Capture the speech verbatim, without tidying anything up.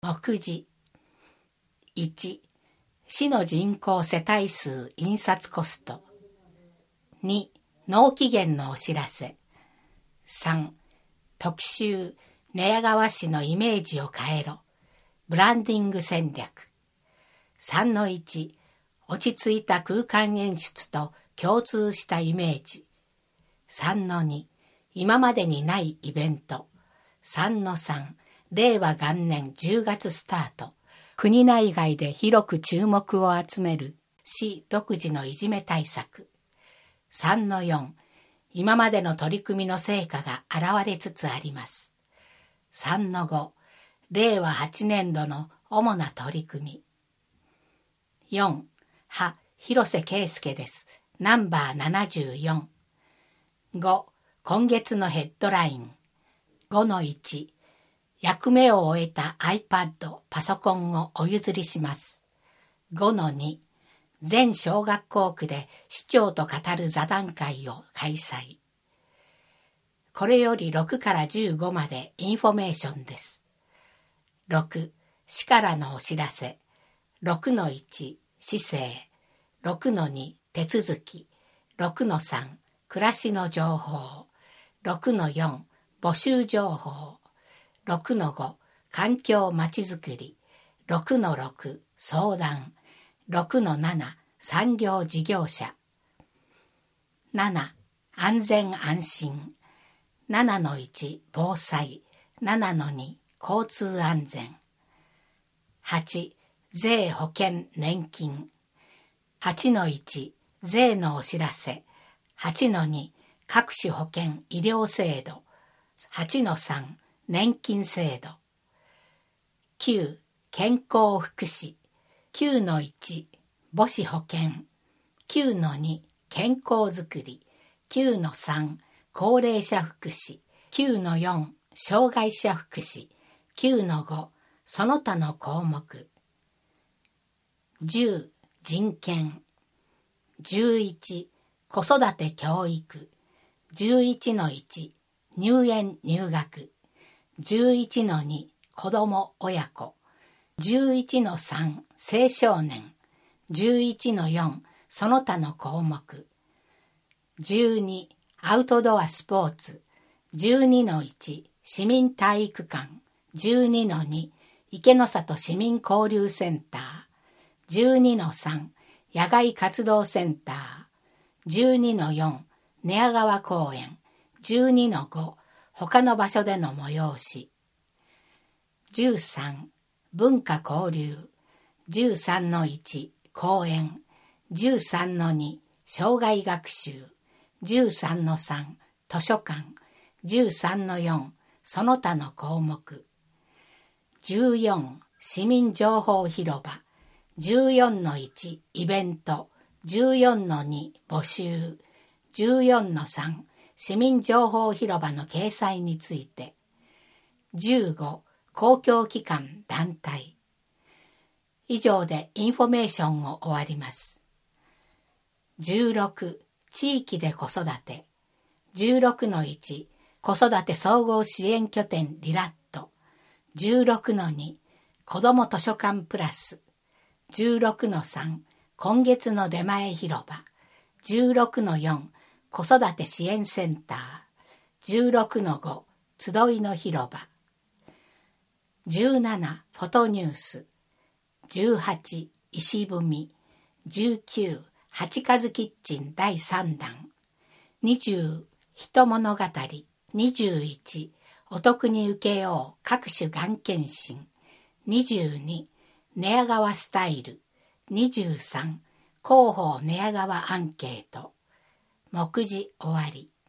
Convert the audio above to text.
目次。いち、市の人口世帯数印刷コスト。に、納期限のお知らせ。さん、特集、寝屋川市のイメージを変えろ。ブランディング戦略。さんのいち、落ち着いた空間演出と共通したイメージ。さんのに、今までにないイベント。さんのさん、れいわ元年じゅうがつスタート。国内外で広く注目を集める市独自のいじめ対策。さんのよん、今までの取り組みの成果が現れつつあります。さんのご、れいわはちねんどの主な取り組み。よん、は、広瀬圭介です。ナンバーななじゅうよん。ご、今月のヘッドライン。ごのいち、役目を終えた iPad、パソコンをお譲りします。ごのに、全小学校区で市長と語る座談会を開催。これよりろくからじゅうごまでインフォメーションです。ろく、市からのお知らせ。ろくのいち、市政。ろくのに、手続き。ろくのさん、暮らしの情報。ろくのよん、募集情報。ろくのご、環境まちづくり。ろくのろく、相談。ろくのなな、産業事業者。なな、安全安心。ななのいち、防災。ななのに、交通安全。はち、税保険年金。はちのいち、税のお知らせ。はちのに、各種保険医療制度。はちのさん、年金制度。きゅう、健康福祉。きゅうのいち、母子保険。きゅうのに、健康づくり。きゅうのさん、高齢者福祉。きゅうのよん、障害者福祉。きゅうのご、その他の項目。じゅう、人権。じゅういち、子育て教育。じゅういちのいち、入園入学。じゅういちのに、子供親子。じゅういちのさん、青少年。じゅういちのよん、その他の項目。じゅうに、アウトドアスポーツ。じゅうにのいち、市民体育館。じゅうにのに、池の里市民交流センター。じゅうにのさん、野外活動センター。じゅうにのよん、寝屋川公園。じゅうにのご、他の場所での催し。じゅうさん、文化交流。じゅうさんのいち、講演。じゅうさんのに、障害学習。じゅうさんのさん、図書館。じゅうさんのよん、その他の項目。じゅうよん、市民情報広場。じゅうよんのいち、イベント。じゅうよんのに、募集。じゅうよんのさん、市民情報広場の掲載について。じゅうご、公共機関団体。以上でインフォメーションを終わります。じゅうろく、地域で子育て。じゅうろくのいち、子育て総合支援拠点リラット。じゅうろくのに、子ども図書館プラス。じゅうろくのさん、今月の出前広場。じゅうろくのよん、子育て支援センター。じゅうろくのご、集いの広場。じゅうなな、フォトニュース。じゅうはち、石踏み。じゅうきゅう、八数キッチンだいさんだん。にじゅう、人物語。にじゅういち、お得に受けよう各種がん検診。にじゅうに、寝屋川スタイル。にじゅうさん、広報寝屋川アンケート。目次終わり。